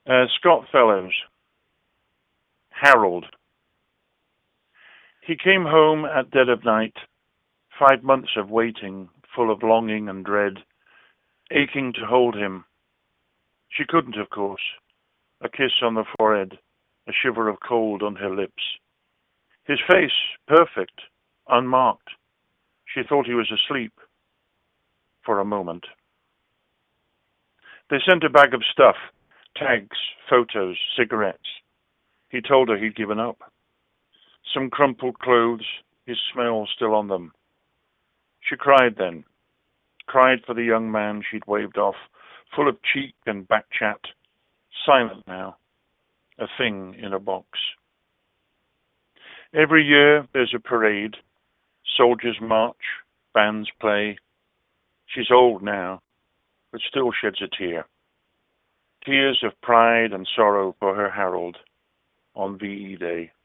Scott Fellows, Harold. He came home at dead of night, 5 months of waiting, full of longing and dread, aching to hold him. She couldn't, of course. A kiss on the forehead, a shiver of cold on her lips. His face, perfect, unmarked. She thought he was asleep for a moment. They sent a bag of stuff, tags, photos, cigarettes. He told her he'd given up. Some crumpled clothes, his smell still on them. She cried then, cried for the young man she'd waved off, full of cheek and back chat, silent now, a thing in a box. Every year there's a parade, soldiers march, bands play. She's old now, but still sheds a tear. Tears of pride and sorrow for her Harold on VE Day.